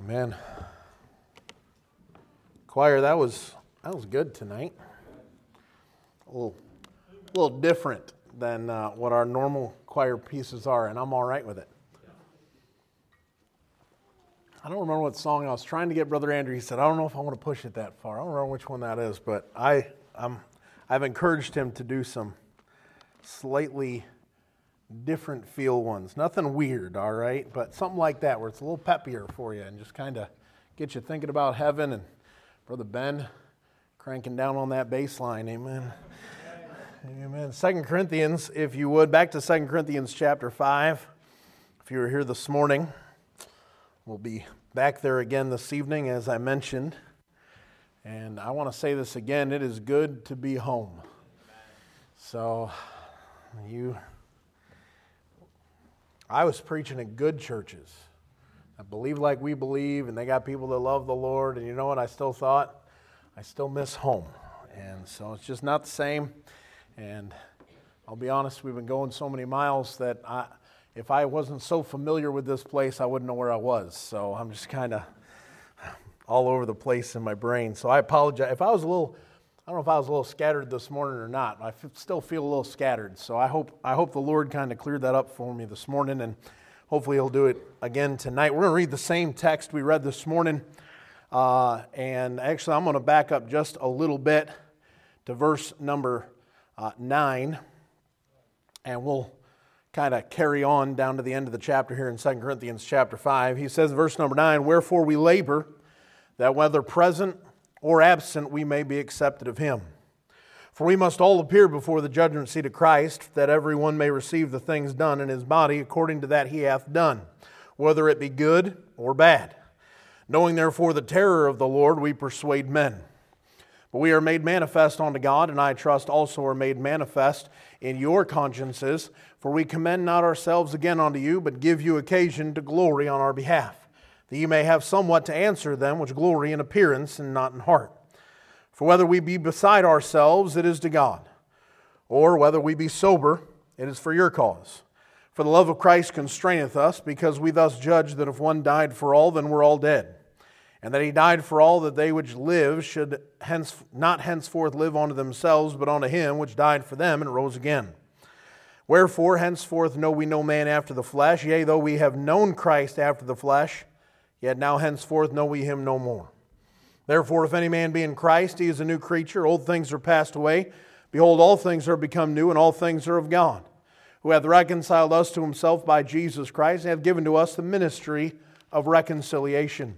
Amen. Choir, that was good tonight. A little different than what our normal choir pieces are, and I'm all right with it. I don't remember what song I was trying to get Brother Andrew. He said, I don't know if I want to push it that far. I don't remember which one that is, but I've encouraged him to do some slightly different feel ones. Nothing weird, all right? But something like that where it's a little peppier for you and just kind of get you thinking about heaven. And Brother Ben cranking down on that bass line. Amen. Amen. 2 Corinthians, if you would, back to 2 Corinthians chapter 5. If you were here this morning, we'll be back there again this evening, as I mentioned. And I want to say this again, it is good to be home. So, I was preaching in good churches that believe like we believe, and they got people that love the Lord, and you know what I still thought? I still miss home. And so it's just not the same. And I'll be honest, we've been going so many miles that if I wasn't so familiar with this place, I wouldn't know where I was. So I'm just kind of all over the place in my brain. So I apologize. I don't know if I was a little scattered this morning or not. I still feel a little scattered. So I hope the Lord kind of cleared that up for me this morning, and hopefully He'll do it again tonight. We're going to read the same text we read this morning. And actually, I'm going to back up just a little bit to verse number 9. And we'll kind of carry on down to the end of the chapter here in 2 Corinthians chapter 5. He says, verse number 9, "Wherefore we labor, that whether present or absent we may be accepted of Him. For we must all appear before the judgment seat of Christ, that every one may receive the things done in his body according to that he hath done, whether it be good or bad. Knowing therefore the terror of the Lord, we persuade men. But we are made manifest unto God, and I trust also are made manifest in your consciences. For we commend not ourselves again unto you, but give you occasion to glory on our behalf, that ye may have somewhat to answer them which glory in appearance and not in heart. For whether we be beside ourselves, it is to God. Or whether we be sober, it is for your cause. For the love of Christ constraineth us, because we thus judge that if one died for all, then we're all dead. And that He died for all, that they which live should not henceforth live unto themselves, but unto Him which died for them and rose again. Wherefore henceforth know we no man after the flesh, yea, though we have known Christ after the flesh, yet now henceforth know we Him no more. Therefore, if any man be in Christ, he is a new creature. Old things are passed away. Behold, all things are become new, and all things are of God, who hath reconciled us to Himself by Jesus Christ, and hath given to us the ministry of reconciliation.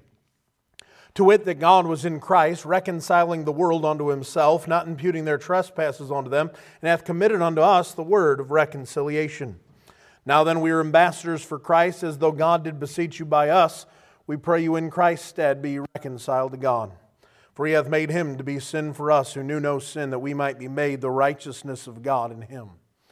To wit, that God was in Christ, reconciling the world unto Himself, not imputing their trespasses unto them, and hath committed unto us the word of reconciliation. Now then, we are ambassadors for Christ, as though God did beseech you by us. We pray you in Christ's stead be reconciled to God. For He hath made Him to be sin for us, who knew no sin, that we might be made the righteousness of God in Him."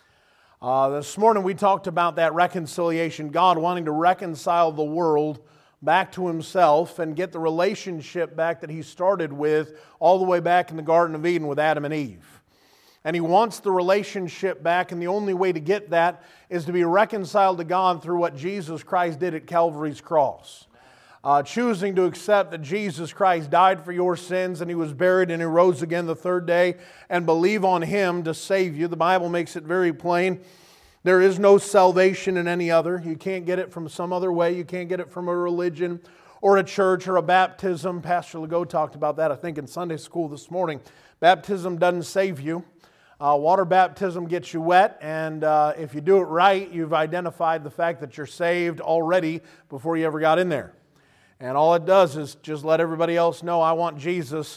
This morning we talked about that reconciliation, God wanting to reconcile the world back to Himself and get the relationship back that He started with all the way back in the Garden of Eden with Adam and Eve. And He wants the relationship back, and the only way to get that is to be reconciled to God through what Jesus Christ did at Calvary's cross. Choosing to accept that Jesus Christ died for your sins and He was buried and He rose again the third day, and believe on Him to save you. The Bible makes it very plain. There is no salvation in any other. You can't get it from some other way. You can't get it from a religion or a church or a baptism. Pastor Legault talked about that, I think, in Sunday school this morning. Baptism doesn't save you. Water baptism gets you wet, and if you do it right, you've identified the fact that you're saved already before you ever got in there. And all it does is just let everybody else know, I want Jesus.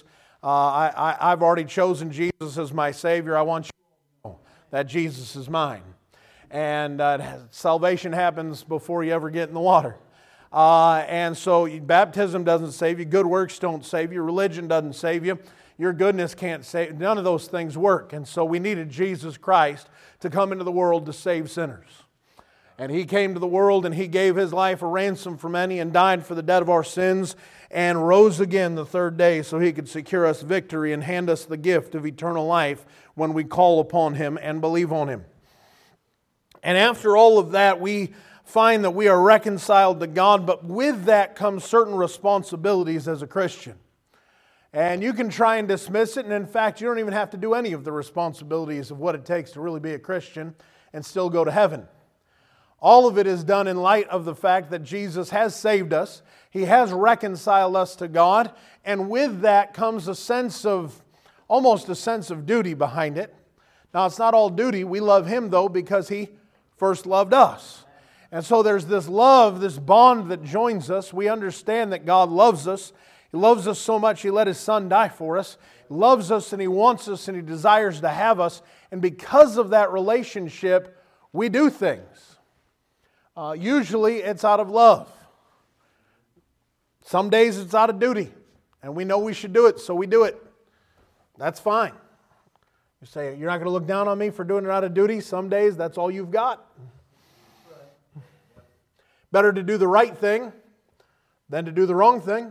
I've already chosen Jesus as my Savior. I want you to know that Jesus is mine. And salvation happens before you ever get in the water. And so baptism doesn't save you. Good works don't save you. Religion doesn't save you. Your goodness can't save you. None of those things work. And so we needed Jesus Christ to come into the world to save sinners. And He came to the world and He gave His life a ransom for many and died for the debt of our sins and rose again the third day so He could secure us victory and hand us the gift of eternal life when we call upon Him and believe on Him. And after all of that, we find that we are reconciled to God, but with that comes certain responsibilities as a Christian. And you can try and dismiss it, and in fact, you don't even have to do any of the responsibilities of what it takes to really be a Christian and still go to heaven. All of it is done in light of the fact that Jesus has saved us. He has reconciled us to God, and with that comes almost a sense of duty behind it. Now, it's not all duty. We love Him, though, because He first loved us. And so there's this love, this bond that joins us. We understand that God loves us. He loves us so much He let His Son die for us. He loves us and He wants us and He desires to have us. And because of that relationship, we do things. Usually it's out of love. Some days it's out of duty. And we know we should do it, so we do it. That's fine. You say, you're not going to look down on me for doing it out of duty? Some days that's all you've got. Better to do the right thing than to do the wrong thing.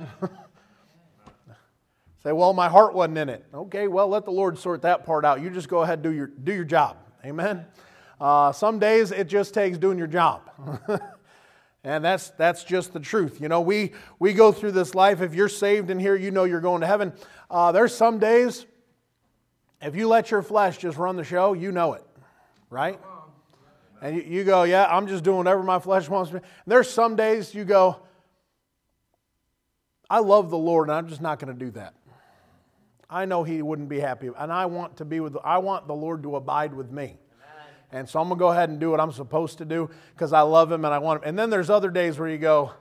Say, well, my heart wasn't in it. Okay, well, let the Lord sort that part out. You just go ahead and do your job. Amen. Some days it just takes doing your job. And that's just the truth. You know, we go through this life. If you're saved in here, you know you're going to heaven. There's some days, if you let your flesh just run the show, you know it. Right? And you go, yeah, I'm just doing whatever my flesh wants me. And there's some days you go, I love the Lord and I'm just not going to do that. I know He wouldn't be happy. And I want the Lord to abide with me. And so I'm going to go ahead and do what I'm supposed to do because I love Him and I want Him. And then there's other days where you go,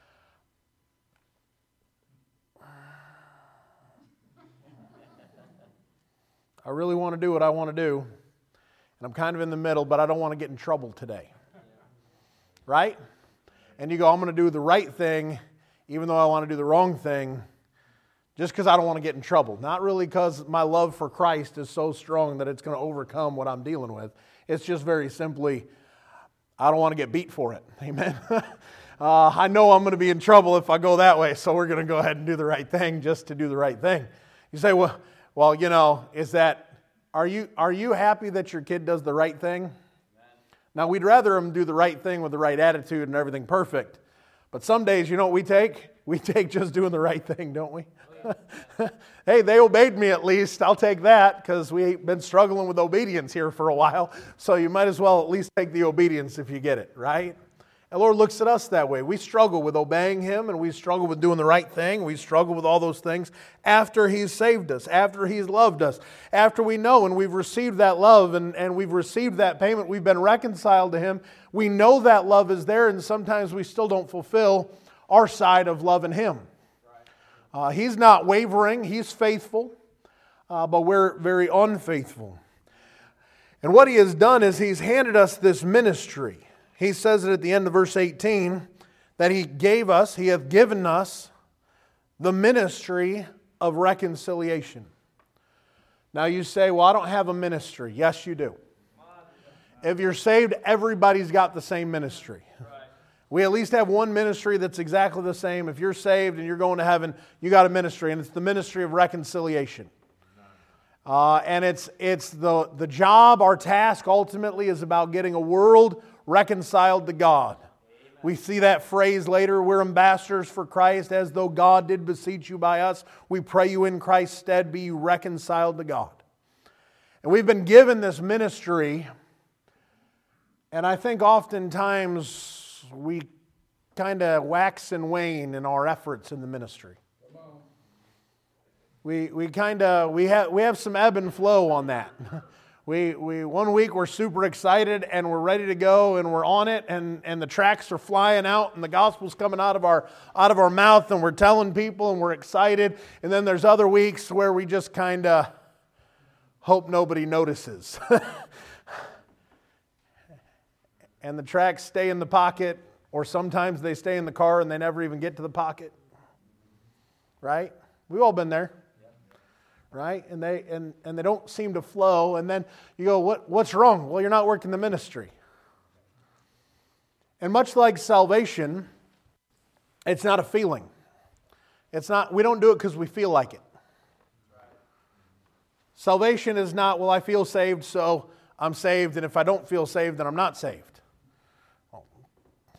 I really want to do what I want to do. And I'm kind of in the middle, but I don't want to get in trouble today. Right? And you go, I'm going to do the right thing, even though I want to do the wrong thing, just because I don't want to get in trouble. Not really because my love for Christ is so strong that it's going to overcome what I'm dealing with. It's just very simply, I don't want to get beat for it. Amen? I know I'm going to be in trouble if I go that way, so we're going to go ahead and do the right thing just to do the right thing. You say, well, you know, are you happy that your kid does the right thing? Now, we'd rather them do the right thing with the right attitude and everything perfect. But some days, you know what we take? We take just doing the right thing, don't we? Hey, they obeyed me at least. I'll take that because we've been struggling with obedience here for a while. So you might as well at least take the obedience if you get it, right? And the Lord looks at us that way. We struggle with obeying Him and we struggle with doing the right thing. We struggle with all those things after He's saved us, after He's loved us, after we know and we've received that love and we've received that payment. We've been reconciled to Him. We know that love is there and sometimes we still don't fulfill our side of loving Him. He's not wavering. He's faithful, but we're very unfaithful. And what He has done is He's handed us this ministry. He says it at the end of verse 18 that He hath given us the ministry of reconciliation. Now you say, well, I don't have a ministry. Yes, you do. If you're saved, everybody's got the same ministry. We at least have one ministry that's exactly the same. If you're saved and you're going to heaven, you got a ministry, and it's the ministry of reconciliation. And it's the job, our task ultimately is about getting a world reconciled to God. Amen. We see that phrase later, we're ambassadors for Christ, as though God did beseech you by us. We pray you in Christ's stead, be you reconciled to God. And we've been given this ministry, and I think oftentimes we kind of wax and wane in our efforts in the ministry. We have some ebb and flow on that. We 1 week we're super excited and we're ready to go and we're on it and the tracts are flying out and the gospel's coming out of our mouth and we're telling people and we're excited. And then there's other weeks where we just kind of hope nobody notices. And the tracts stay in the pocket, or sometimes they stay in the car and they never even get to the pocket. Right? We've all been there. Right? And they don't seem to flow. And then you go, what's wrong? Well, you're not working the ministry. And much like salvation, it's not a feeling. We don't do it because we feel like it. Salvation is not, well, I feel saved, so I'm saved, and if I don't feel saved, then I'm not saved. Well,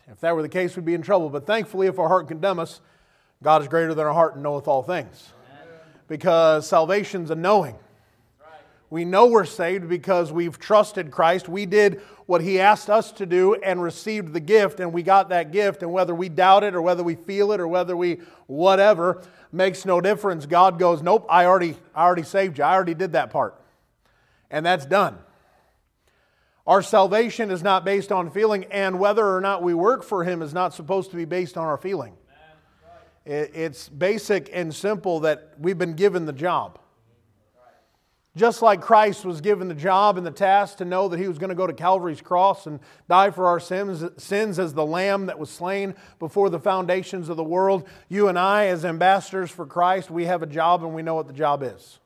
If that were the case, we'd be in trouble. But thankfully, if our heart condemn us, God is greater than our heart and knoweth all things. Because salvation's a knowing. We know we're saved because we've trusted Christ. We did what He asked us to do and received the gift, and we got that gift. And whether we doubt it or whether we feel it or whether we whatever, makes no difference. God goes, nope, I already saved you. I already did that part. And that's done. Our salvation is not based on feeling, and whether or not we work for Him is not supposed to be based on our feeling. It's basic and simple that we've been given the job. Just like Christ was given the job and the task to know that He was going to go to Calvary's cross and die for our sins as the Lamb that was slain before the foundations of the world, you and I, as ambassadors for Christ, we have a job and we know what the job is.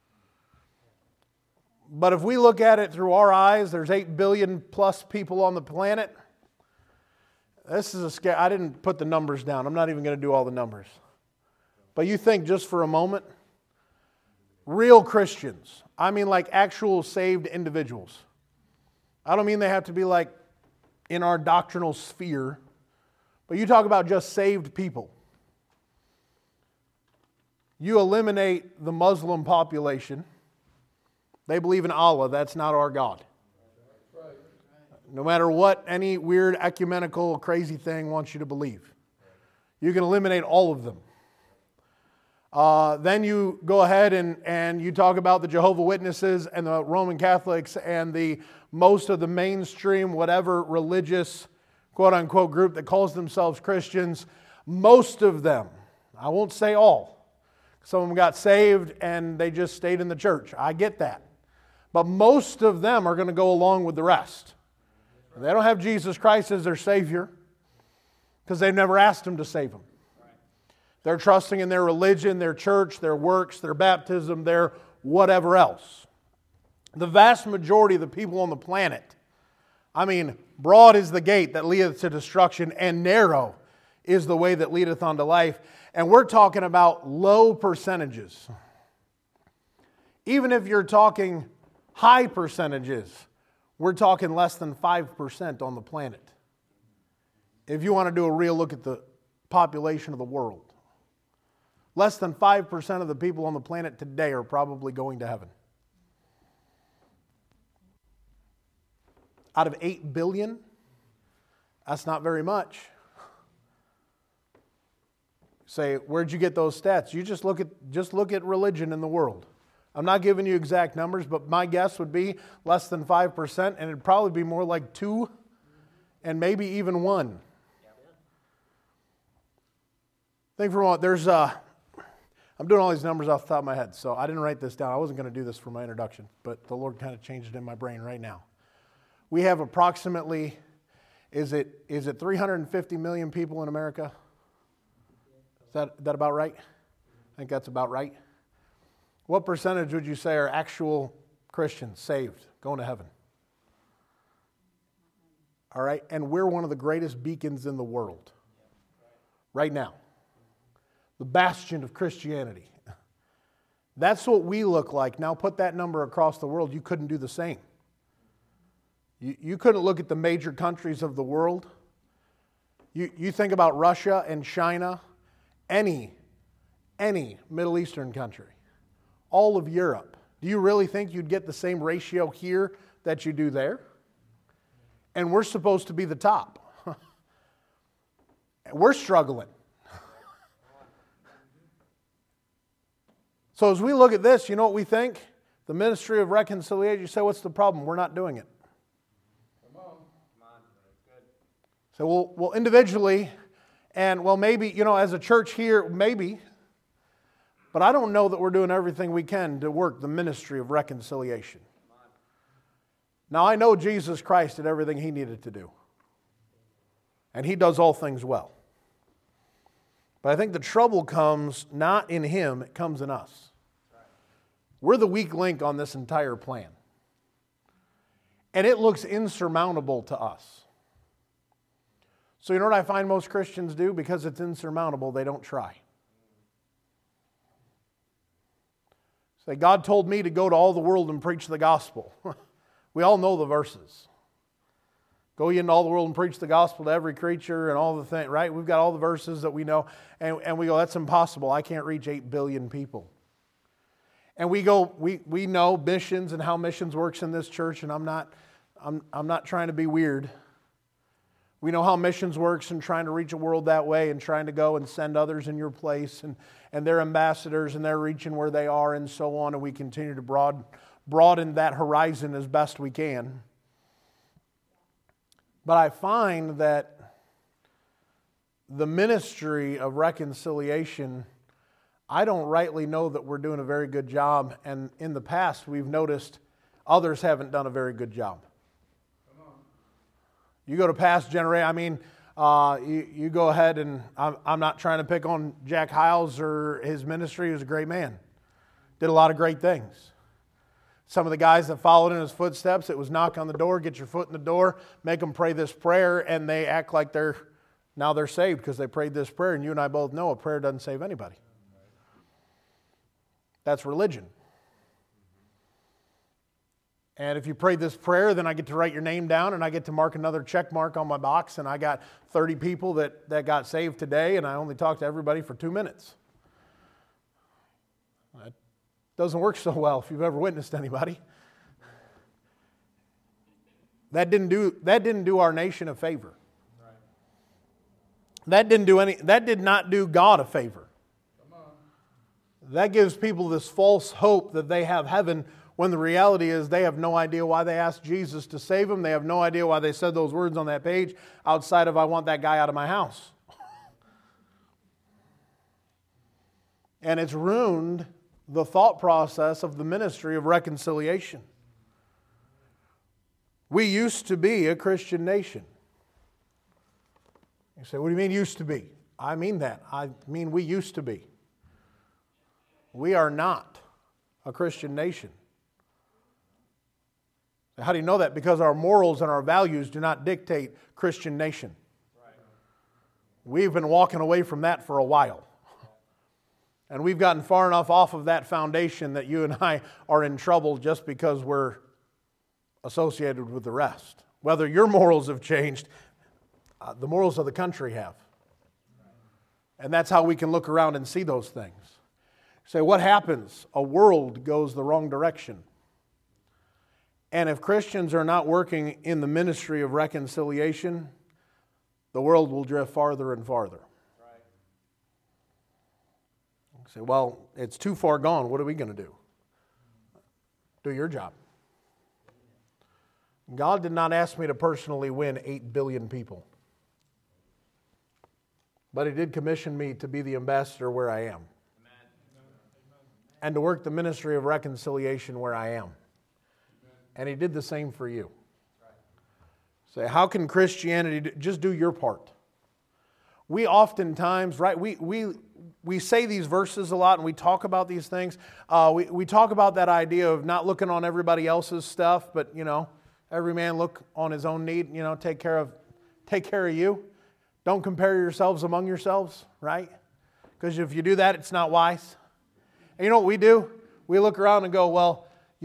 But if we look at it through our eyes, there's 8 billion plus people on the planet. This is a scare. I didn't put the numbers down. I'm not even going to do all the numbers. But you think just for a moment, real Christians, I mean like actual saved individuals. I don't mean they have to be like in our doctrinal sphere, but you talk about just saved people. You eliminate the Muslim population. They believe in Allah. That's not our God. No matter what any weird ecumenical crazy thing wants you to believe. You can eliminate all of them. Then you go ahead and you talk about the Jehovah's Witnesses and the Roman Catholics and the most of the mainstream, whatever religious, quote-unquote, group that calls themselves Christians. Most of them, I won't say all. Some of them got saved and they just stayed in the church. I get that. But most of them are going to go along with the rest. They don't have Jesus Christ as their Savior because they've never asked Him to save them. They're trusting in their religion, their church, their works, their baptism, their whatever else. The vast majority of the people on the planet, I mean, broad is the gate that leadeth to destruction, and narrow is the way that leadeth unto life. And we're talking about low percentages. Even if you're talking high percentages, we're talking less than 5% on the planet. If you want to do a real look at the population of the world. Less than 5% of the people on the planet today are probably going to heaven. Out of 8 billion, that's not very much. Say, where'd you get those stats? You just look at religion in the world. I'm not giving you exact numbers, but my guess would be less than 5%, and it'd probably be more like 2 and maybe even 1. Think for a moment, I'm doing all these numbers off the top of my head, so I didn't write this down. I wasn't going to do this for my introduction, but the Lord kind of changed it in my brain right now. We have approximately, is it 350 million people in America? Is that about right? I think that's about right. What percentage would you say are actual Christians, saved, going to heaven? All right, and we're one of the greatest beacons in the world right now. The bastion of Christianity. That's what we look like. Now put that number across the world. You couldn't do the same. You couldn't look at the major countries of the world. You think about Russia and China, any Middle Eastern country, all of Europe. Do you really think you'd get the same ratio here that you do there? And we're supposed to be the top. We're struggling. So as we look at this, you know what we think? The ministry of reconciliation, you say, what's the problem? We're not doing it. Come on. So we'll individually, and well maybe, as a church here, maybe, but I don't know that we're doing everything we can to work the ministry of reconciliation. Now I know Jesus Christ did everything He needed to do. And He does all things well. But I think the trouble comes not in Him, it comes in us. We're the weak link on this entire plan. And it looks insurmountable to us. So you know what I find most Christians do? Because it's insurmountable, they don't try. Say, God told me to go to all the world and preach the gospel. We all know the verses. Go ye into all the world and preach the gospel to every creature and all the things, right? We've got all the verses that we know. And we go, that's impossible. I can't reach 8 billion people. And we go, we know missions and how missions works in this church, and I'm not trying to be weird. We know how missions works and trying to reach a world that way and trying to go and send others in your place and they're ambassadors and they're reaching where they are and so on, and we continue to broaden that horizon as best we can. But I find that the ministry of reconciliation, I don't rightly know that we're doing a very good job, and in the past we've noticed others haven't done a very good job. You go to past generation, you go ahead, and I'm not trying to pick on Jack Hiles or his ministry. He was a great man. Did a lot of great things. Some of the guys that followed in his footsteps, it was knock on the door, get your foot in the door, make them pray this prayer, and they act like they're saved because they prayed this prayer. And you and I both know a prayer doesn't save anybody. That's religion. And if you prayed this prayer, then I get to write your name down and I get to mark another check mark on my box, and I got 30 people that got saved today, and I only talked to everybody for 2 minutes. That doesn't work so well if you've ever witnessed anybody. That didn't do our nation a favor. That did not do God a favor. That gives people this false hope that they have heaven, when the reality is they have no idea why they asked Jesus to save them. They have no idea why they said those words on that page outside of, I want that guy out of my house. And it's ruined the thought process of the ministry of reconciliation. We used to be a Christian nation. You say, what do you mean used to be? I mean that. I mean we used to be. We are not a Christian nation. How do you know that? Because our morals and our values do not dictate Christian nation. We've been walking away from that for a while. And we've gotten far enough off of that foundation that you and I are in trouble just because we're associated with the rest. Whether your morals have changed, the morals of the country have. And that's how we can look around and see those things. Say, what happens? A world goes the wrong direction. And if Christians are not working in the ministry of reconciliation, the world will drift farther and farther. Right. You say, well, it's too far gone. What are we going to do? Do your job. God did not ask me to personally win 8 billion people. But He did commission me to be the ambassador where I am. And to work the ministry of reconciliation where I am. And He did the same for you. Say, how can Christianity just do your part? We oftentimes, right, we say these verses a lot and we talk about these things. We talk about that idea of not looking on everybody else's stuff, but, every man look on his own need, take care of you. Don't compare yourselves among yourselves, right? Because if you do that, it's not wise. And you know what we do? We look around and go, well,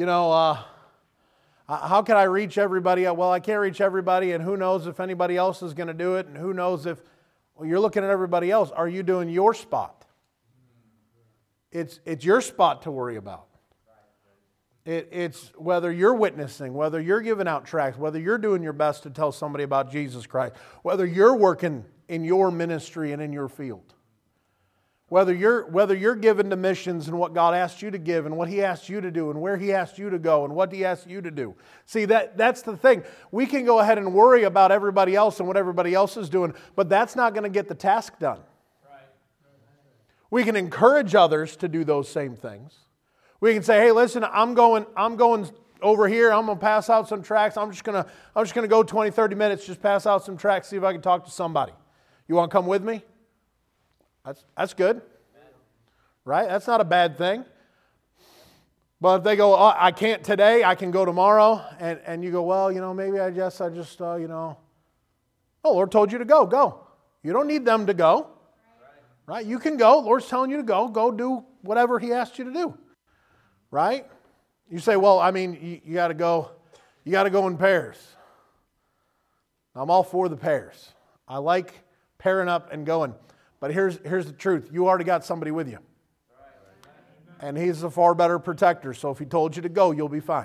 how can I reach everybody? Well, I can't reach everybody, and who knows if anybody else is going to do it, and who knows if... Well, you're looking at everybody else. Are you doing your spot? It's your spot to worry about. It's whether you're witnessing, whether you're giving out tracts, whether you're doing your best to tell somebody about Jesus Christ, whether you're working in your ministry and in your field. Whether you're given to missions and what God asked you to give and what He asked you to do and where He asked you to go and what He asked you to do. See, that's the thing. We can go ahead and worry about everybody else and what everybody else is doing, but that's not going to get the task done. Right. We can encourage others to do those same things. We can say, hey, listen, I'm going over here. I'm going to pass out some tracts. I'm just going to go 20, 30 minutes, just pass out some tracts, see if I can talk to somebody. You want to come with me? That's good, right? That's not a bad thing. But if they go, oh, I can't today, I can go tomorrow, and you go, well, maybe I just, oh, Lord told you to go. You don't need them to go, right? You can go. Lord's telling you to go do whatever He asked you to do, right? You say, well, you got to go in pairs. I'm all for the pairs. I like pairing up and going. But here's the truth. You already got somebody with you. And He's a far better protector. So if He told you to go, you'll be fine.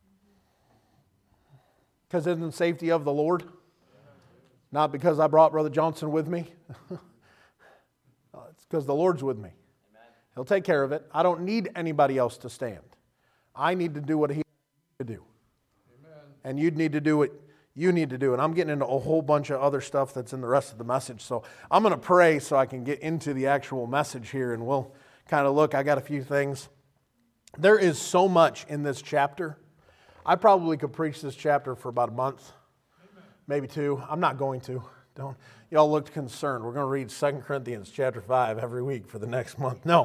Because isn't the safety of the Lord? Not because I brought Brother Johnson with me. It's because the Lord's with me. He'll take care of it. I don't need anybody else to stand. I need to do what He needs to do. And you need to do what you need to do. And I'm getting into a whole bunch of other stuff that's in the rest of the message. So I'm going to pray so I can get into the actual message here, and we'll kind of look. I got a few things. There is so much in this chapter. I probably could preach this chapter for about a month, maybe 2. I'm not going to. Don't. Y'all looked concerned. We're going to read 2 Corinthians chapter 5 every week for the next month. No.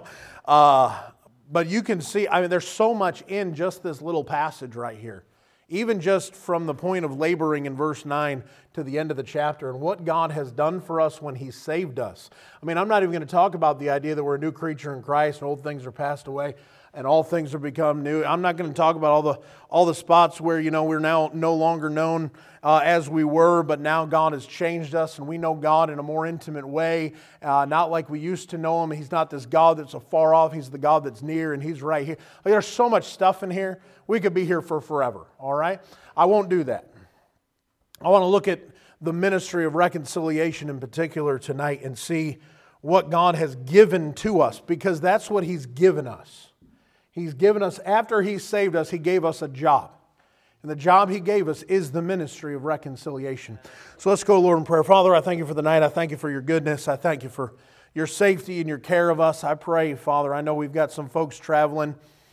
But you can see, there's so much in just this little passage right here. Even just from the point of laboring in verse 9 to the end of the chapter and what God has done for us when He saved us. I'm not even going to talk about the idea that we're a new creature in Christ and old things are passed away and all things are become new. I'm not going to talk about all the spots where, we're now no longer known as we were, but now God has changed us and we know God in a more intimate way, not like we used to know Him. He's not this God that's afar off. He's the God that's near and He's right here. There's so much stuff in here. We could be here for forever, all right? I won't do that. I want to look at the ministry of reconciliation in particular tonight and see what God has given to us, because that's what He's given us. He's given us, after He saved us, He gave us a job. And the job He gave us is the ministry of reconciliation. So let's go, Lord, in prayer. Father, I thank You for the night. I thank You for Your goodness. I thank You for Your safety and Your care of us. I pray, Father, I know we've got some folks traveling.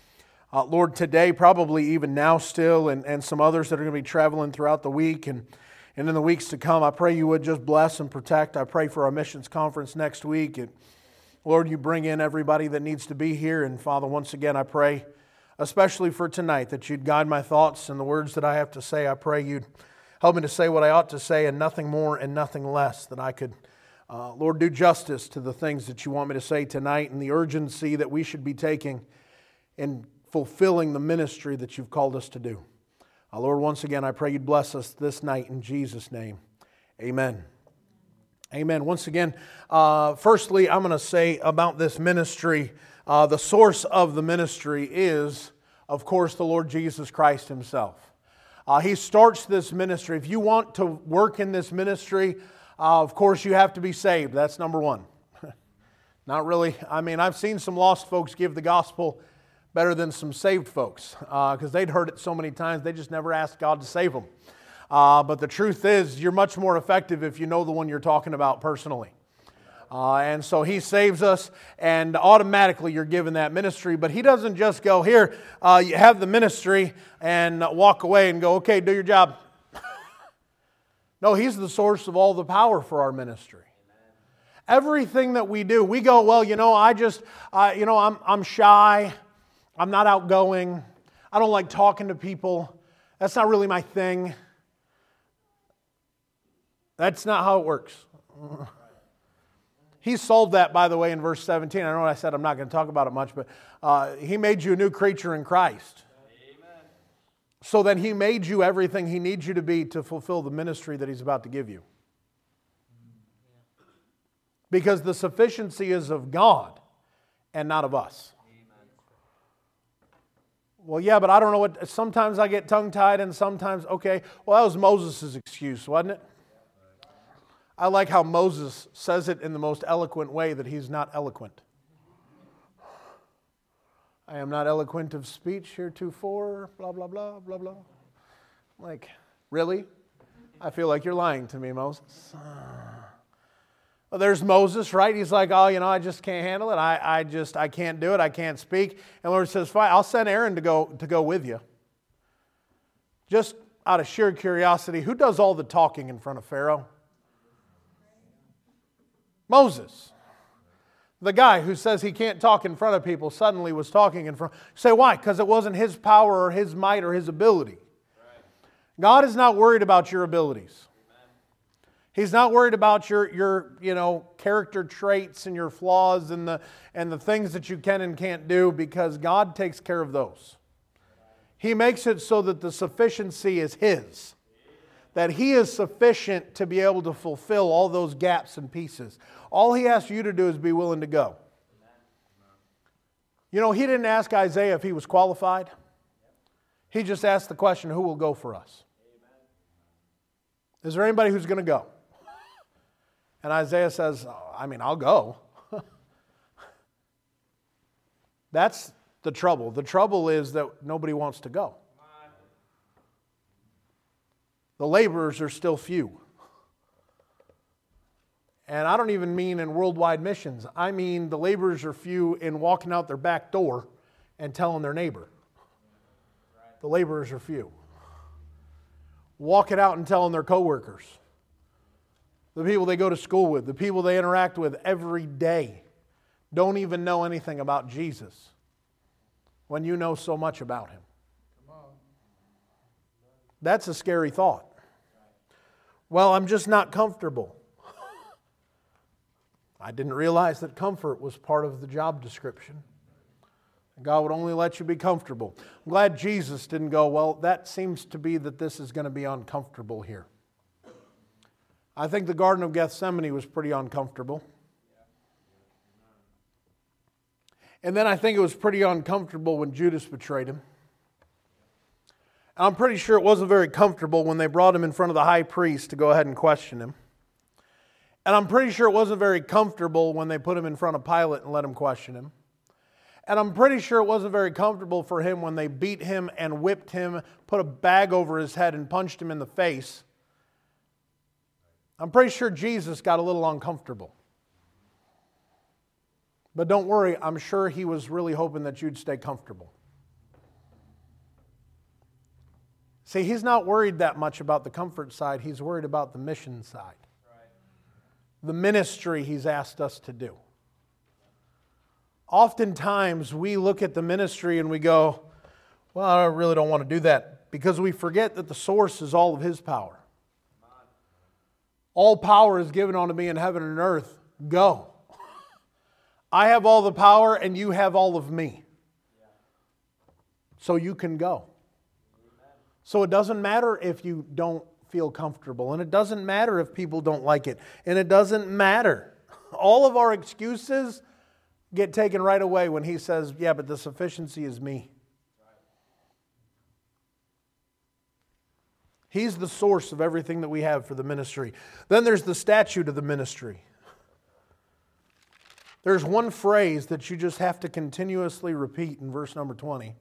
Lord, today, probably even now still, and some others that are going to be traveling throughout the week and in the weeks to come. I pray You would just bless and protect. I pray for our missions conference next week. And Lord, You bring in everybody that needs to be here. And Father, once again, I pray, especially for tonight, that You'd guide my thoughts and the words that I have to say. I pray You'd help me to say what I ought to say and nothing more and nothing less, that I could, Lord, do justice to the things that You want me to say tonight and the urgency that we should be taking in fulfilling the ministry that You've called us to do. Lord, once again, I pray You'd bless us this night in Jesus' name. Amen. Amen. Once again, firstly, I'm going to say about this ministry, the source of the ministry is, of course, the Lord Jesus Christ Himself. He starts this ministry. If you want to work in this ministry, of course, you have to be saved. That's number one. Not really. I've seen some lost folks give the gospel better than some saved folks, because they'd heard it so many times, they just never asked God to save them. But the truth is, you're much more effective if you know the one you're talking about personally. And so He saves us, and automatically you're given that ministry. But He doesn't just go, here, you have the ministry, and walk away and go, okay, do your job. No, He's the source of all the power for our ministry. Everything that we do, we go, well, I'm shy. I'm not outgoing. I don't like talking to people. That's not really my thing. That's not how it works. He solved that, by the way, in verse 17. I know I said I'm not going to talk about it much, but He made you a new creature in Christ. Amen. So then He made you everything He needs you to be to fulfill the ministry that He's about to give you. Because the sufficiency is of God and not of us. Well, yeah, but I don't know what, sometimes I get tongue-tied and sometimes, okay. Well, that was Moses' excuse, wasn't it? I like how Moses says it in the most eloquent way that he's not eloquent. I am not eloquent of speech heretofore, blah, blah, blah, blah, blah. Like, really? I feel like you're lying to me, Moses. Well, there's Moses, right? He's like, I just can't handle it. I can't do it. I can't speak. And the Lord says, fine, I'll send Aaron to go with you. Just out of sheer curiosity, who does all the talking in front of Pharaoh? Moses. The guy who says he can't talk in front of people suddenly was talking in front. You say, why? Because it wasn't his power or his might or his ability. God is not worried about your abilities. He's not worried about your character traits and your flaws and the things that you can and can't do, because God takes care of those. He makes it so that the sufficiency is His. that He is sufficient to be able to fulfill all those gaps and pieces. All He asks you to do is be willing to go. You know, He didn't ask Isaiah if he was qualified. He just asked the question, who will go for us? Is there anybody who's going to go? And Isaiah says, I'll go. That's the trouble. The trouble is that nobody wants to go. The laborers are still few. And I don't even mean in worldwide missions. I mean the laborers are few in walking out their back door and telling their neighbor. The laborers are few. Walking out and telling their coworkers. The people they go to school with, the people they interact with every day, don't even know anything about Jesus when you know so much about Him. That's a scary thought. Well, I'm just not comfortable. I didn't realize that comfort was part of the job description. God would only let you be comfortable. I'm glad Jesus didn't go, well, that seems to be that this is going to be uncomfortable here. I think the Garden of Gethsemane was pretty uncomfortable. And then I think it was pretty uncomfortable when Judas betrayed Him. And I'm pretty sure it wasn't very comfortable when they brought Him in front of the high priest to go ahead and question Him. And I'm pretty sure it wasn't very comfortable when they put Him in front of Pilate and let Him question Him. And I'm pretty sure it wasn't very comfortable for Him when they beat Him and whipped Him, put a bag over His head and punched Him in the face. I'm pretty sure Jesus got a little uncomfortable. But don't worry, I'm sure He was really hoping that you'd stay comfortable. See, He's not worried that much about the comfort side. He's worried about the mission side. The ministry He's asked us to do. Oftentimes we look at the ministry and we go, well, I really don't want to do that, because we forget that the source is all of His power. All power is given unto me in heaven and earth. Go. I have all the power and you have all of me. So you can go. So it doesn't matter if you don't feel comfortable, and it doesn't matter if people don't like it, and it doesn't matter. All of our excuses get taken right away when He says, yeah, but the sufficiency is me. He's the source of everything that we have for the ministry. Then there's the statute of the ministry. There's one phrase that you just have to continuously repeat in verse number 20.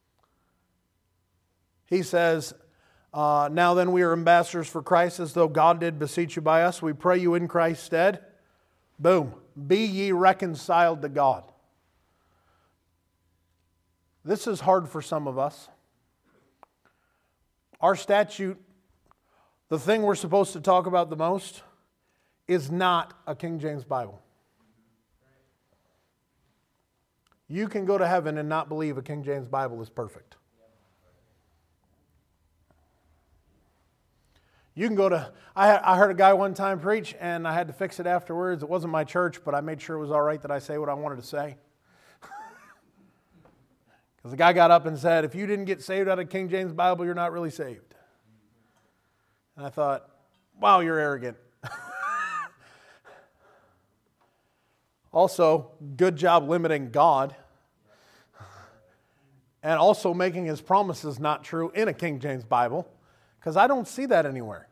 He says, now then we are ambassadors for Christ, as though God did beseech you by us. We pray you in Christ's stead. Boom. Be ye reconciled to God. This is hard for some of us. Our statute, the thing we're supposed to talk about the most, is not a King James Bible. You can go to heaven and not believe a King James Bible is perfect. You can go to, I heard a guy one time preach, and I had to fix it afterwards. It wasn't my church, but I made sure it was all right that I say what I wanted to say. Because the guy got up and said, if you didn't get saved out of King James Bible, you're not really saved. And I thought, wow, you're arrogant. Also, good job limiting God. And also making His promises not true in a King James Bible. Because I don't see that anywhere.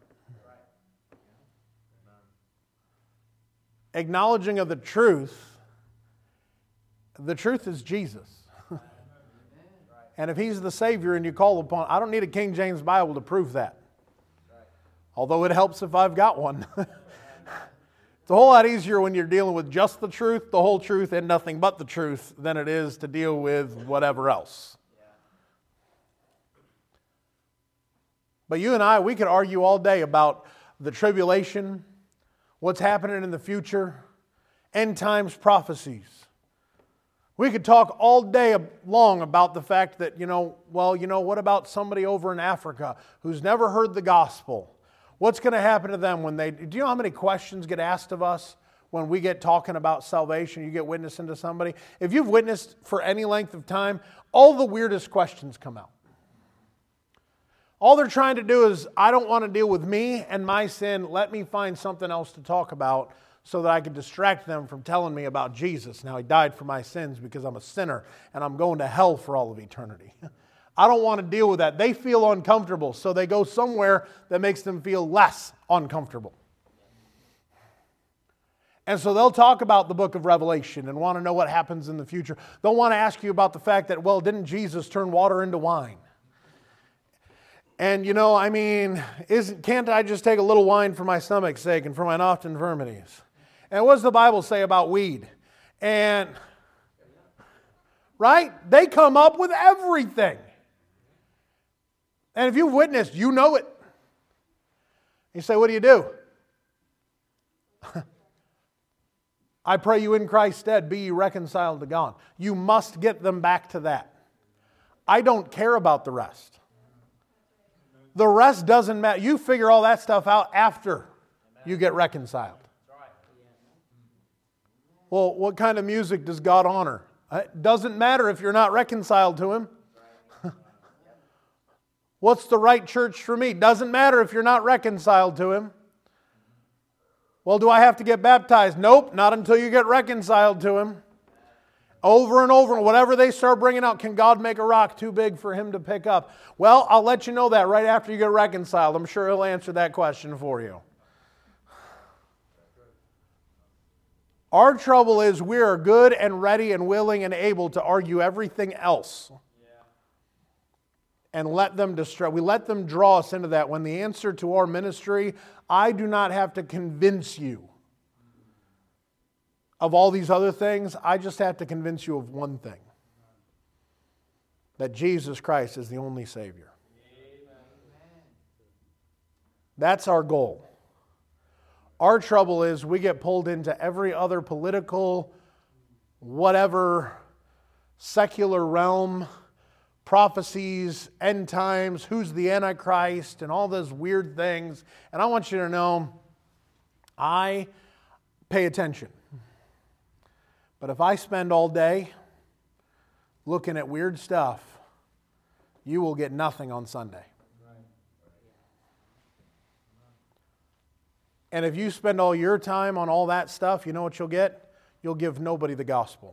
Acknowledging of the truth is Jesus. And if He's the Savior and you call upon, I don't need a King James Bible to prove that. Although it helps if I've got one. It's a whole lot easier when you're dealing with just the truth, the whole truth, and nothing but the truth than it is to deal with whatever else. But you and I, we could argue all day about the tribulation, what's happening in the future, end times prophecies. We could talk all day long about the fact that, what about somebody over in Africa who's never heard the gospel? What's going to happen to them when they... Do you know how many questions get asked of us when we get talking about salvation? You get witnessing to somebody. If you've witnessed for any length of time, all the weirdest questions come out. All they're trying to do is, I don't want to deal with me and my sin. Let me find something else to talk about so that I can distract them from telling me about Jesus. Now, He died for my sins because I'm a sinner and I'm going to hell for all of eternity. I don't want to deal with that. They feel uncomfortable, so they go somewhere that makes them feel less uncomfortable. And so they'll talk about the book of Revelation and want to know what happens in the future. They'll want to ask you about the fact that, well, didn't Jesus turn water into wine? And can't I just take a little wine for my stomach's sake and for mine oft infirmities? And what does the Bible say about weed? And, right? They come up with everything. And if you've witnessed, you know it. You say, what do? I pray you in Christ's stead be ye reconciled to God. You must get them back to that. I don't care about the rest. The rest doesn't matter. You figure all that stuff out after you get reconciled. Well, what kind of music does God honor? It doesn't matter if you're not reconciled to Him. What's the right church for me? Doesn't matter if you're not reconciled to Him. Well, do I have to get baptized? Nope, not until you get reconciled to Him. Over and over, whatever they start bringing out, can God make a rock too big for Him to pick up? Well, I'll let you know that right after you get reconciled. I'm sure He'll answer that question for you. Our trouble is we are good and ready and willing and able to argue everything else. And let them we let them draw us into that. When the answer to our ministry, I do not have to convince you of all these other things. I just have to convince you of one thing. That Jesus Christ is the only Savior. That's our goal. Our trouble is we get pulled into every other political, whatever, secular realm, prophecies, end times, who's the Antichrist, and all those weird things. And I want you to know, I pay attention. But if I spend all day looking at weird stuff, you will get nothing on Sunday. And if you spend all your time on all that stuff, you know what you'll get? You'll give nobody the gospel.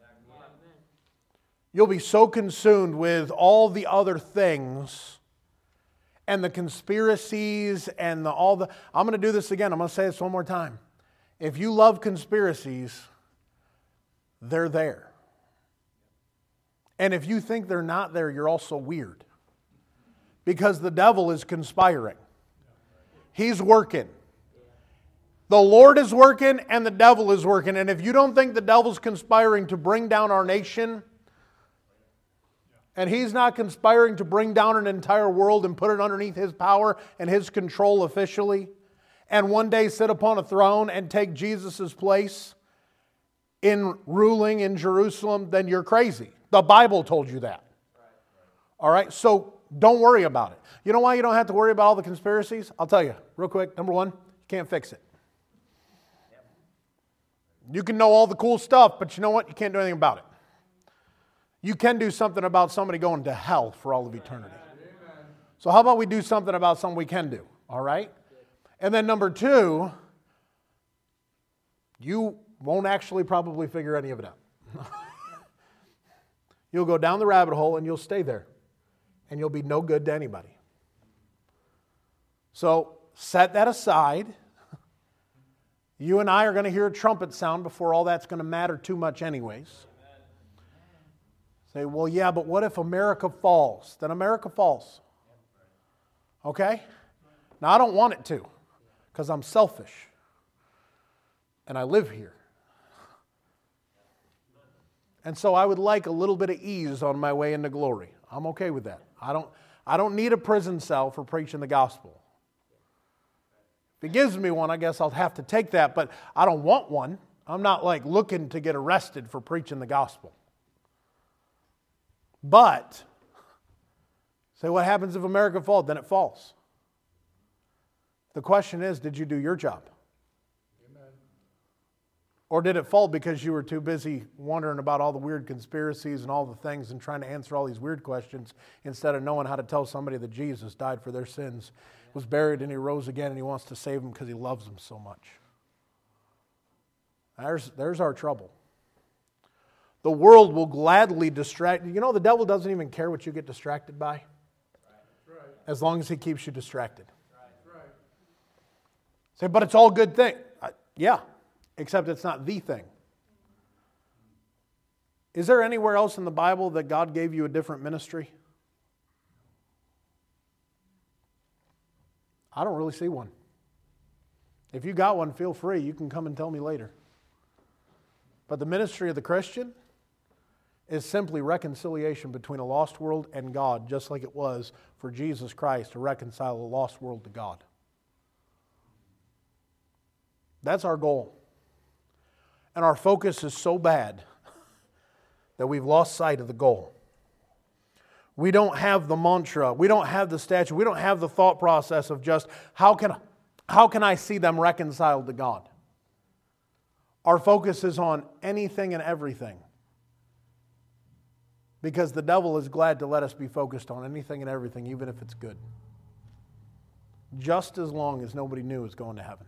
You'll be so consumed with all the other things and the conspiracies and I'm going to do this again. I'm going to say this one more time. If you love conspiracies, they're there. And if you think they're not there, you're also weird. Because the devil is conspiring. He's working. The Lord is working and the devil is working. And if you don't think the devil's conspiring to bring down our nation, and he's not conspiring to bring down an entire world and put it underneath his power and his control officially, and one day sit upon a throne and take Jesus' place in ruling in Jerusalem, then you're crazy. The Bible told you that. All right, so don't worry about it. You know why you don't have to worry about all the conspiracies? I'll tell you real quick. Number one, you can't fix it. You can know all the cool stuff, but you know what? You can't do anything about it. You can do something about somebody going to hell for all of eternity. So how about we do something about something we can do, all right? And then number two, you won't actually probably figure any of it out. You'll go down the rabbit hole and you'll stay there. And you'll be no good to anybody. So set that aside. You and I are going to hear a trumpet sound before all that's going to matter too much anyways. Say, well, yeah, but what if America falls? Then America falls. Okay? Now, I don't want it to, because I'm selfish. And I live here. And so I would like a little bit of ease on my way into glory. I'm okay with that. I don't need a prison cell for preaching the gospel. If He gives me one, I guess I'll have to take that, but I don't want one. I'm not like looking to get arrested for preaching the gospel. But, say what happens if America falls? Then it falls. The question is, did you do your job? Amen. Or did it fall because you were too busy wondering about all the weird conspiracies and all the things and trying to answer all these weird questions instead of knowing how to tell somebody that Jesus died for their sins, was buried, and He rose again, and He wants to save them because He loves them so much? There's our trouble. The world will gladly distract you. You know, the devil doesn't even care what you get distracted by, as long as he keeps you distracted. Say, but it's all good thing. Yeah, except it's not the thing. Is there anywhere else in the Bible that God gave you a different ministry? I don't really see one. If you got one, feel free. You can come and tell me later. But the ministry of the Christian is simply reconciliation between a lost world and God, just like it was for Jesus Christ to reconcile a lost world to God. That's our goal. And our focus is so bad that we've lost sight of the goal. We don't have the mantra. We don't have the statue. We don't have the thought process of just, how can I see them reconciled to God? Our focus is on anything and everything. Because the devil is glad to let us be focused on anything and everything, even if it's good. Just as long as nobody new is going to heaven.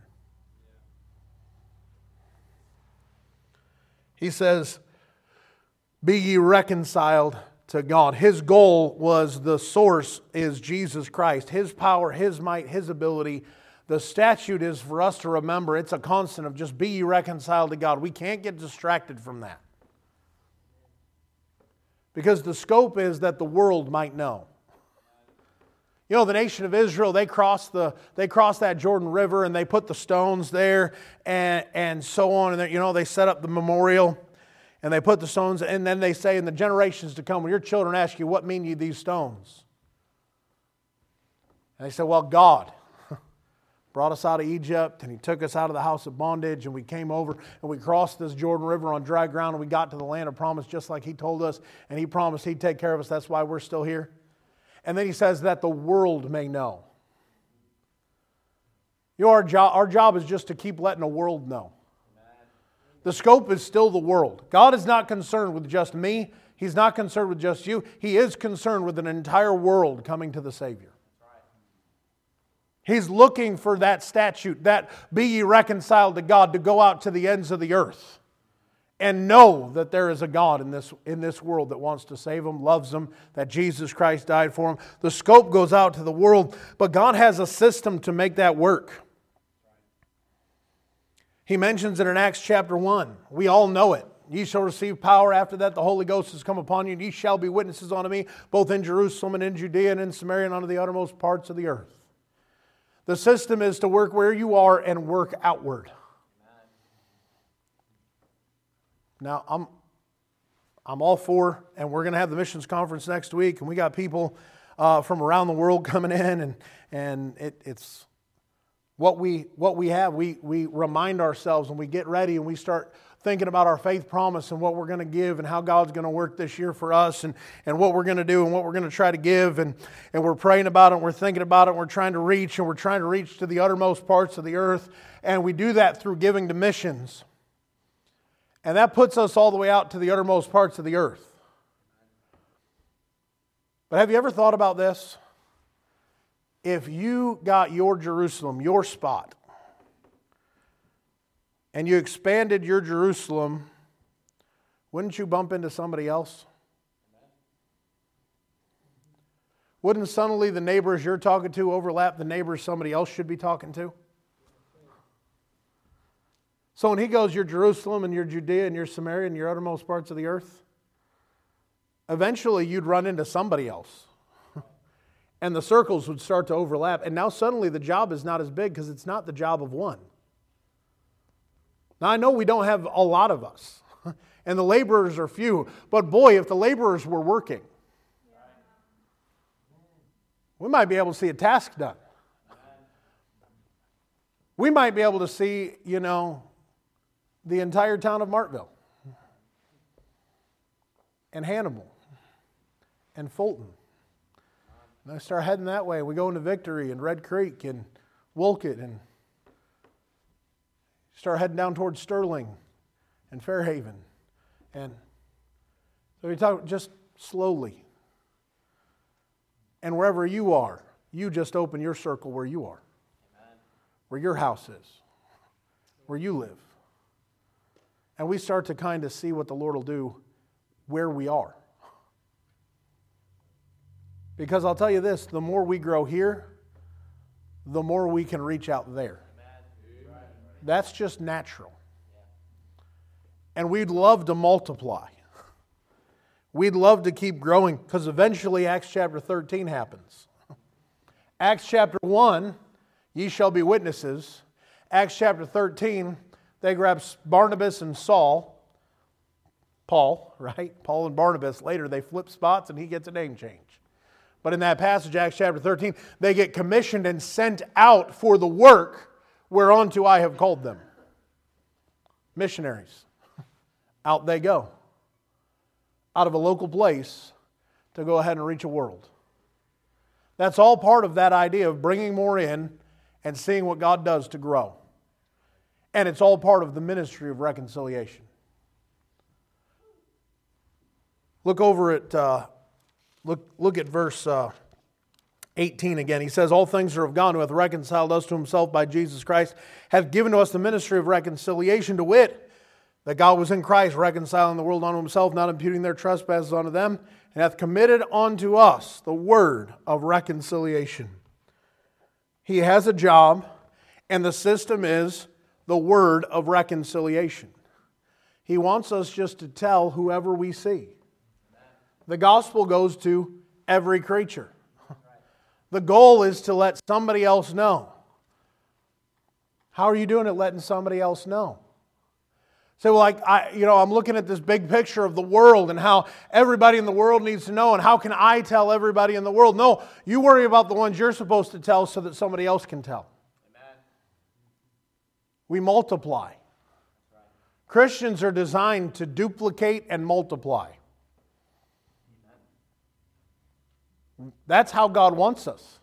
He says, be ye reconciled to God. His goal was, the source is Jesus Christ. His power, His might, His ability. The statute is for us to remember. It's a constant of just be ye reconciled to God. We can't get distracted from that. Because the scope is that the world might know. You know, the nation of Israel, they crossed that Jordan River, and they put the stones there and so on. And they set up the memorial, and they put the stones, and then they say in the generations to come, when your children ask you, what mean ye these stones? And they say, well, God brought us out of Egypt, and He took us out of the house of bondage, and we came over, and we crossed this Jordan River on dry ground, and we got to the land of promise just like He told us, and He promised He'd take care of us. That's why we're still here. And then He says that the world may know. You know, our job is just to keep letting the world know. The scope is still the world. God is not concerned with just me. He's not concerned with just you. He is concerned with an entire world coming to the Savior. He's looking for that statute, that be ye reconciled to God, to go out to the ends of the earth and know that there is a God in this world that wants to save them, loves them, that Jesus Christ died for them. The scope goes out to the world, but God has a system to make that work. He mentions it in Acts chapter 1. We all know it. Ye shall receive power after that the Holy Ghost has come upon you, and ye shall be witnesses unto me, both in Jerusalem and in Judea and in Samaria and unto the uttermost parts of the earth. The system is to work where you are and work outward. Now, I'm all for, and we're going to have the missions conference next week, and we got people from around the world coming in, and it's what we have. We remind ourselves, and we get ready, and we start thinking about our faith promise and what we're going to give and how God's going to work this year for us and what we're going to do and what we're going to try to give. And we're praying about it, and we're thinking about it, and we're trying to reach to the uttermost parts of the earth. And we do that through giving to missions. And that puts us all the way out to the uttermost parts of the earth. But have you ever thought about this? If you got your Jerusalem, your spot, and you expanded your Jerusalem, wouldn't you bump into somebody else? Wouldn't suddenly the neighbors you're talking to overlap the neighbors somebody else should be talking to? So when he goes, your Jerusalem and your Judea and your Samaria and your uttermost parts of the earth, eventually you'd run into somebody else. And the circles would start to overlap. And now suddenly the job is not as big because it's not the job of one. Now I know we don't have a lot of us. And the laborers are few. But boy, if the laborers were working, we might be able to see a task done. We might be able to see, the entire town of Martville. And Hannibal. And Fulton. And I start heading that way. We go into Victory and Red Creek and Wolcott and start heading down towards Sterling and Fairhaven. And so we talk just slowly. And wherever you are, you just open your circle where you are. Amen. Where your house is. Where you live. And we start to kind of see what the Lord will do where we are. Because I'll tell you this, the more we grow here, the more we can reach out there. That's just natural. And we'd love to multiply. We'd love to keep growing because eventually Acts chapter 13 happens. Acts chapter 1, ye shall be witnesses. Acts chapter 13, they grab Barnabas and Paul, right? Paul and Barnabas. Later they flip spots and he gets a name change. But in that passage, Acts chapter 13, they get commissioned and sent out for the work whereunto I have called them. Missionaries. Out they go. Out of a local place to go ahead and reach a world. That's all part of that idea of bringing more in and seeing what God does to grow. And it's all part of the ministry of reconciliation. Look over at Look at verse 18 again. He says, all things are of God who hath reconciled us to himself by Jesus Christ, hath given to us the ministry of reconciliation, to wit, that God was in Christ reconciling the world unto himself, not imputing their trespasses unto them, and hath committed unto us the word of reconciliation. He has a job, and the system is the word of reconciliation. He wants us just to tell whoever we see. The gospel goes to every creature. The goal is to let somebody else know. How are you doing at letting somebody else know? So I'm looking at this big picture of the world and how everybody in the world needs to know, and how can I tell everybody in the world? No, you worry about the ones you're supposed to tell so that somebody else can tell. Amen. We multiply. Right. Christians are designed to duplicate and multiply. That's how God wants us.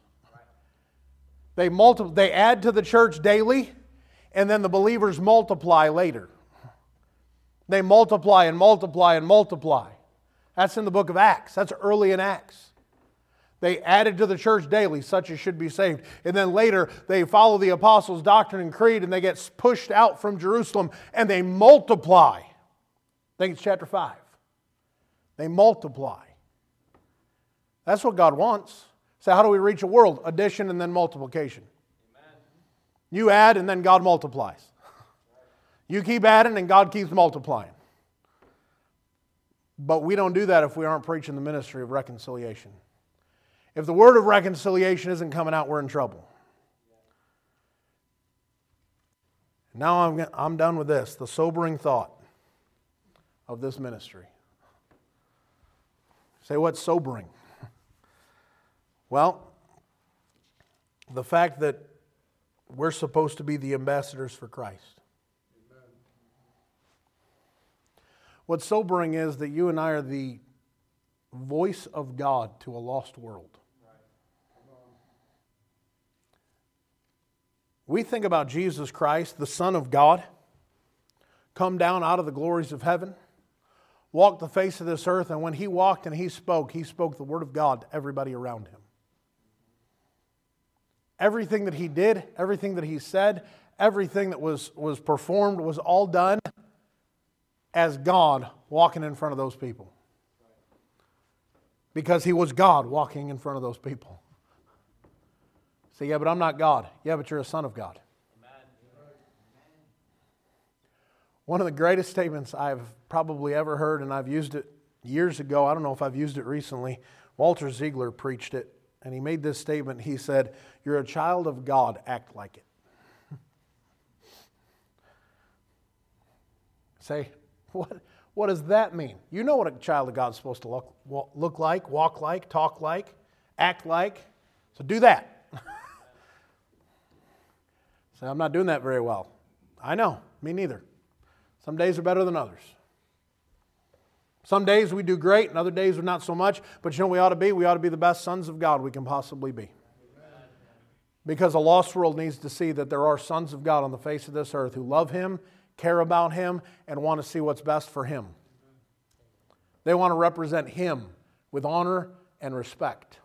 They add to the church daily, and then the believers multiply later. They multiply and multiply and multiply. That's in the book of Acts. That's early in Acts. They added to the church daily, such as should be saved. And then later, they follow the apostles' doctrine and creed, and they get pushed out from Jerusalem, and they multiply. I think it's chapter 5. They multiply. That's what God wants. So how do we reach a world? Addition and then multiplication. Amen. You add and then God multiplies. You keep adding and God keeps multiplying. But we don't do that if we aren't preaching the ministry of reconciliation. If the word of reconciliation isn't coming out, we're in trouble. Now I'm done with this, the sobering thought of this ministry. Say, what's sobering? Well, the fact that we're supposed to be the ambassadors for Christ. Amen. What's sobering is that you and I are the voice of God to a lost world. We think about Jesus Christ, the Son of God, come down out of the glories of heaven, walk the face of this earth, and when He walked and He spoke the Word of God to everybody around Him. Everything that He did, everything that He said, everything that was performed was all done as God walking in front of those people. Because He was God walking in front of those people. Say, yeah, but I'm not God. Yeah, but you're a son of God. One of the greatest statements I've probably ever heard, and I've used it years ago. I don't know if I've used it recently. Walter Ziegler preached it, and he made this statement. He said, "You're a child of God, act like it." Say, what does that mean? You know what a child of God's supposed to look like, walk like, talk like, act like. So do that. Say, I'm not doing that very well. I know, me neither. Some days are better than others. Some days we do great, and other days we're not so much. But you know what we ought to be? We ought to be the best sons of God we can possibly be. Because a lost world needs to see that there are sons of God on the face of this earth who love Him, care about Him, and want to see what's best for Him. They want to represent Him with honor and respect.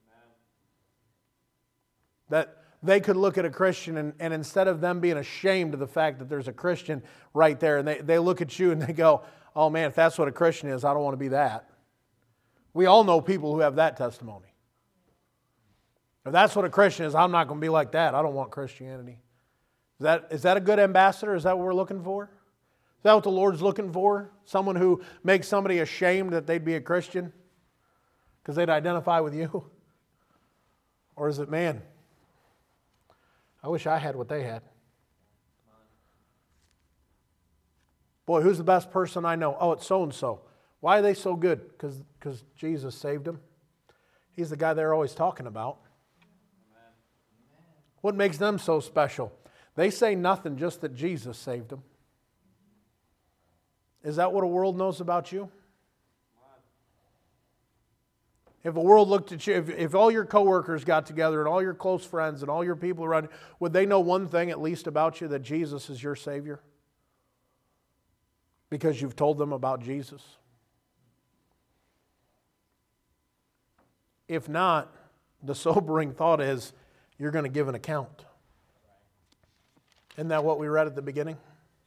That they could look at a Christian and instead of them being ashamed of the fact that there's a Christian right there, and they look at you and they go, oh man, if that's what a Christian is, I don't want to be that. We all know people who have that testimony. If that's what a Christian is, I'm not going to be like that. I don't want Christianity. Is that a good ambassador? Is that what we're looking for? Is that what the Lord's looking for? Someone who makes somebody ashamed that they'd be a Christian because they'd identify with you? Or is it, man, I wish I had what they had. Boy, who's the best person I know? Oh, it's so-and-so. Why are they so good? Because Jesus saved them. He's the guy they're always talking about. What makes them so special? They say nothing, just that Jesus saved them. Is that what a world knows about you? If the world looked at you, if all your coworkers got together and all your close friends and all your people around you, would they know one thing at least about you, that Jesus is your Savior? Because you've told them about Jesus? If not, the sobering thought is you're going to give an account. Isn't that what we read at the beginning?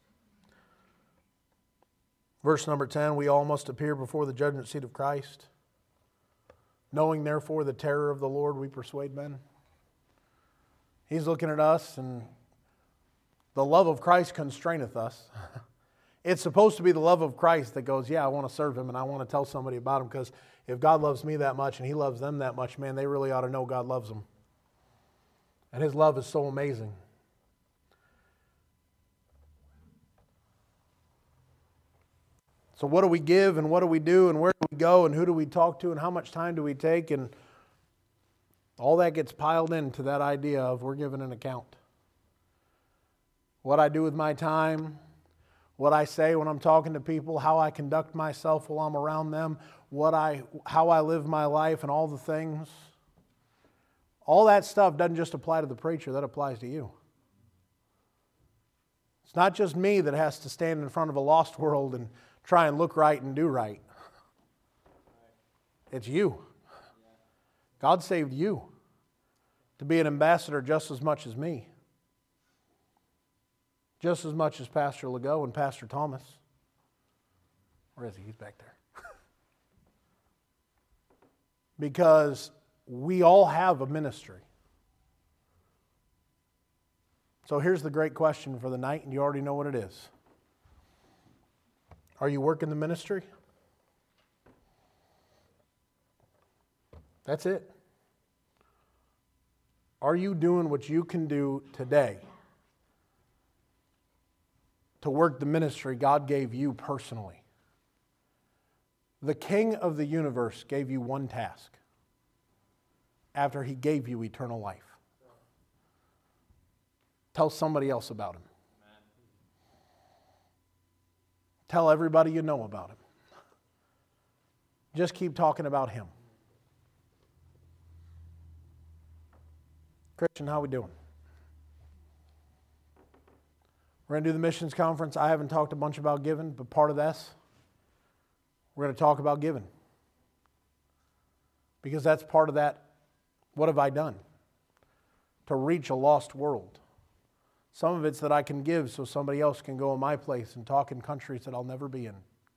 Verse number 10, we all must appear before the judgment seat of Christ. Knowing therefore the terror of the Lord, we persuade men. He's looking at us, and the love of Christ constraineth us. It's supposed to be the love of Christ that goes, yeah, I want to serve Him and I want to tell somebody about Him, because if God loves me that much and He loves them that much, man, they really ought to know God loves them. And His love is so amazing. So what do we give and what do we do and where do we go and who do we talk to and how much time do we take? And all that gets piled into that idea of we're giving an account. What I do with my time, what I say when I'm talking to people, how I conduct myself while I'm around them, how I live my life and all the things. All that stuff doesn't just apply to the preacher, that applies to you. It's not just me that has to stand in front of a lost world and try and look right and do right. It's you. God saved you to be an ambassador just as much as me. Just as much as Pastor Legault and Pastor Thomas. Where is he? He's back there. Because we all have a ministry. So here's the great question for the night, and you already know what it is. Are you working the ministry? That's it. Are you doing what you can do today to work the ministry God gave you personally? The King of the universe gave you one task after He gave you eternal life. Tell somebody else about Him. Tell everybody you know about Him. Just keep talking about Him. Christian, how we doing? We're going to do the missions conference. I haven't talked a bunch about giving, but part of this, we're going to talk about giving. Because that's part of that, what have I done to reach a lost world? Some of it's that I can give so somebody else can go in my place and talk in countries that I'll never be in.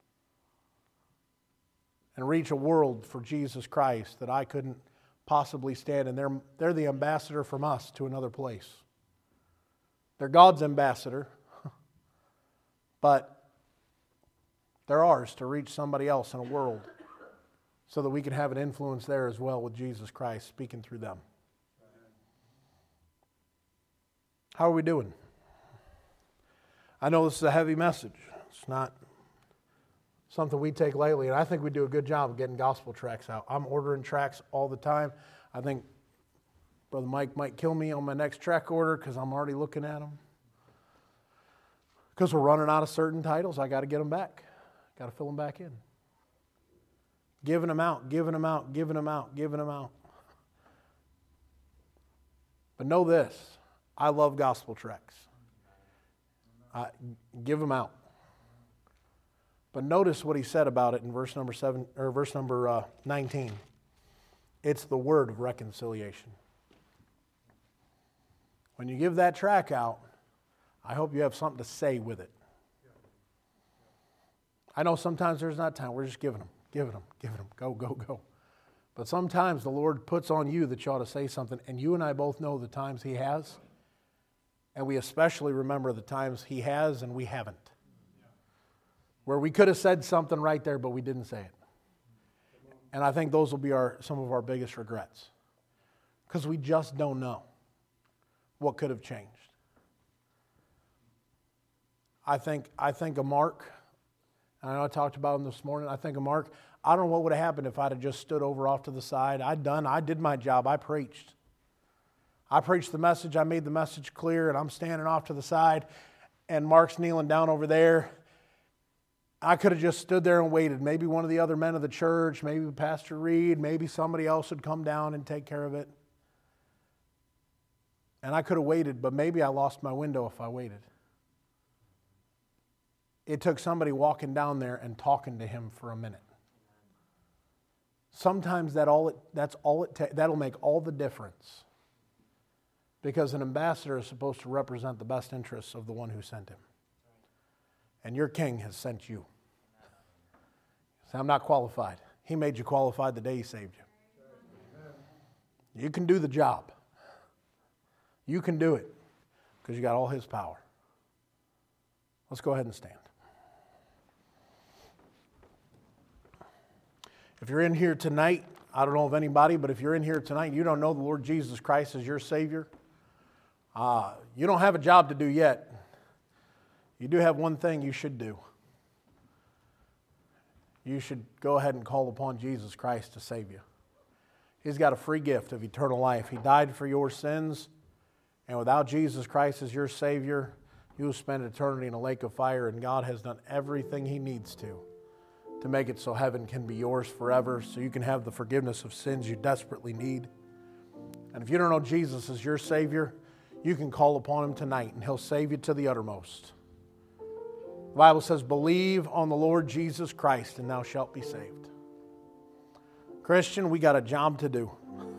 And reach a world for Jesus Christ that I couldn't possibly stand. And they're the ambassador from us to another place. They're God's ambassador. But they're ours to reach somebody else in a world so that we can have an influence there as well with Jesus Christ speaking through them. How are we doing? I know this is a heavy message. It's not something we take lightly, and I think we do a good job of getting gospel tracts out. I'm ordering tracts all the time. I think Brother Mike might kill me on my next tract order because I'm already looking at them. Because we're running out of certain titles, I got to get them back. Got to fill them back in. Giving them out, giving them out, giving them out, giving them out. But know this, I love gospel tracts. give them out. But notice what he said about it in verse number 19. It's the word of reconciliation. When you give that tract out, I hope you have something to say with it. I know sometimes there's not time. We're just giving them. Go. But sometimes the Lord puts on you that you ought to say something, and you and I both know the times He has, and we especially remember the times He has and we haven't. Where we could have said something right there, but we didn't say it. And I think those will be some of our biggest regrets. Because we just don't know what could have changed. I think of Mark, and I know I talked about him this morning. I think of Mark. I don't know what would have happened if I'd have just stood over off to the side. I did my job. I preached. I preached the message. I made the message clear, and I'm standing off to the side, and Mark's kneeling down over there. I could have just stood there and waited. Maybe one of the other men of the church, maybe Pastor Reed, maybe somebody else would come down and take care of it. And I could have waited, but maybe I lost my window if I waited. It took somebody walking down there and talking to him for a minute. Sometimes that'll make all the difference. Because an ambassador is supposed to represent the best interests of the one who sent him. And your King has sent you. So I'm not qualified. He made you qualified the day He saved you. You can do the job. You can do it because you got all His power. Let's go ahead and stand. If you're in here tonight, I don't know of anybody, but if you're in here tonight and you don't know the Lord Jesus Christ as your Savior, you don't have a job to do yet. You do have one thing you should do. You should go ahead and call upon Jesus Christ to save you. He's got a free gift of eternal life. He died for your sins, and without Jesus Christ as your Savior, you will spend eternity in a lake of fire, and God has done everything He needs to make it so heaven can be yours forever, so you can have the forgiveness of sins you desperately need. And if you don't know Jesus as your Savior, you can call upon Him tonight, and He'll save you to the uttermost. The Bible says, believe on the Lord Jesus Christ, and thou shalt be saved. Christian, we got a job to do.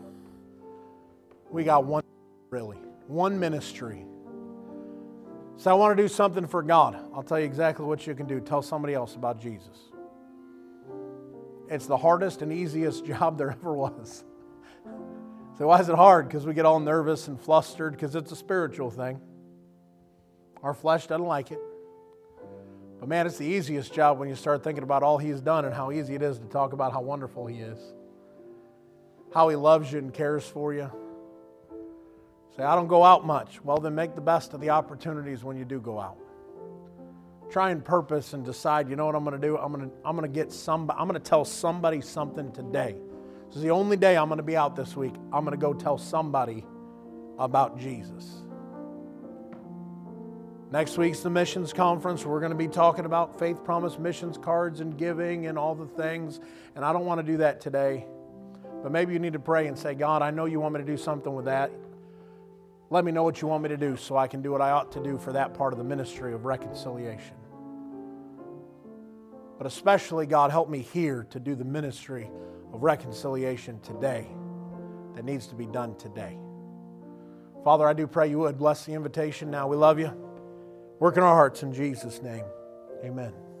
We got one ministry. So I want to do something for God. I'll tell you exactly what you can do. Tell somebody else about Jesus. It's the hardest and easiest job there ever was. So why is it hard? Because we get all nervous and flustered because it's a spiritual thing. Our flesh doesn't like it. But man, it's the easiest job when you start thinking about all He's done and how easy it is to talk about how wonderful He is. How He loves you and cares for you. Say, I don't go out much. Well, then make the best of the opportunities when you do go out. Try and purpose and decide, you know what I'm going to do? I'm going to tell somebody something today. This is the only day I'm going to be out this week. I'm going to go tell somebody about Jesus. Next week's the missions conference. We're going to be talking about faith promise missions cards and giving and all the things. And I don't want to do that today. But maybe you need to pray and say, God, I know you want me to do something with that. Let me know what you want me to do so I can do what I ought to do for that part of the ministry of reconciliation. But especially, God, help me here to do the ministry of reconciliation today that needs to be done today. Father, I do pray you would bless the invitation now. We love you. Work in our hearts in Jesus' name. Amen.